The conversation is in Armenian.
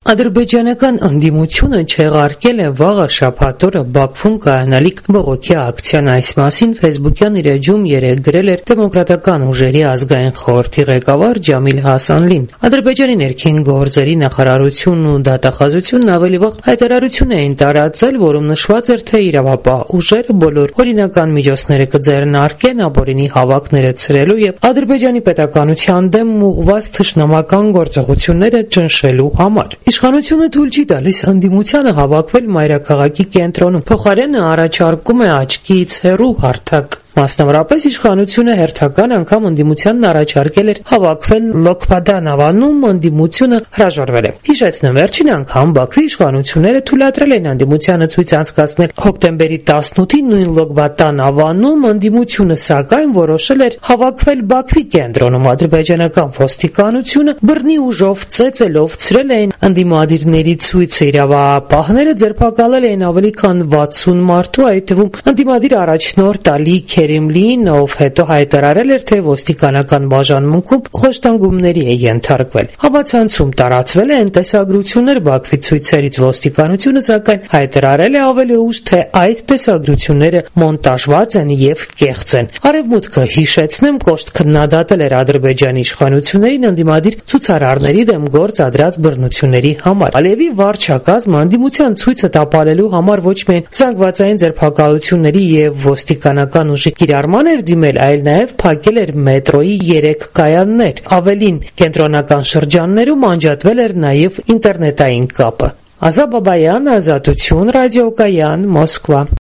Ադրբեջանական ընդդիմությունը չեղարկել է վաղը շաբաթ օրը Բաքվում կայանալիք բողոքի ակցիան։ Այս մասին Facebook-յան իր էջում երեկ գրել էր Դեմոկրատական ուժերի ազգային խորհրդի ղեկավար Ջամիլ Հասանլին։ Ադրբեջանի ներքին գործերի նախարարությունն ու դատախազությունն ավելի վաղ հայտարարություն էին տարածել, որում նշված էր, թե իրավապահ ուժերը բոլոր օրինական միջոցները կձեռնարկեն ապօրինի հավաքները ցրելու եւ Ադրբեջանի պետականության դեմ ուղղված թշնամական գործողությունները ճնշելու համար։ Իշխանությունը թույլ չի տալիս ընդդիմությանը հավաքվել մայրաքաղաքի կենտրոնում, փոխարենը առաջարկում է աչքից հեռու հարթակ։ Մասնավորապես իշխանությունը հերթական անգամ ընդդիմությանն առաջարկել էր հավաքվել Լոկպադան ավանում, ընդդիմությունը հրաժարվել է։ Հիշեցնեմ, վերջին անգամ Բաքվի իշխանությունները թույլատրել են ընդդիմությանը ցույց անցկացնել հոկտեմբերի 18-ին նույն Լոկպադան ավանում, ընդդիմությունը սակայն որոշել էր հավաքվել Բաքվի կենտրոնում։ Ադրբեջանական ոստիկանությունը բռնի ուժով ծեծելով ցրել էին ընդդիմադիրների ցույցը։ Իրավապահները ձերբակալել էին ավելի քան 60 մարդու, այդ թվում ընդդիմադիր առաջնորդ Ալի Քերիմլին, ով հետո հայտարարել էր, թե ոստիկանական բաժանմունքում խոշտանգումների է ենթարկվել։ Համացանցում տարածվել են տեսագրություններ Բաքվի ցույցերից։ Ոստիկանությունը սակայն հայտարարել է ավելի ուշ, թե այդ տեսագրությունները մոնտաժված են եւ կեղծ են։ Արևմուտքը, հիշեցնեմ, կոշտ քննադատել էր Ադրբեջանի իշխանություններին ընդդիմադիր ցուցարարների դեմ գործադրած բռնությունների համար։ Ալիևի վարչակազմը ընդդիմության ցույցը տապալելու համար ոչ միայն զանգվածային ձերբակալությունների եւ ոստիկանական ուժի կիրառման էր դիմել, այլ նաև փակել էր մետրոյի 3 կայաններ։ Ավելին, կենտրոնական շրջաններում անջատվել էր նաև ինտերնետային կապը։ Ազա Բաբայան, Ազատություն ռադիոկայան, Մոսկվա։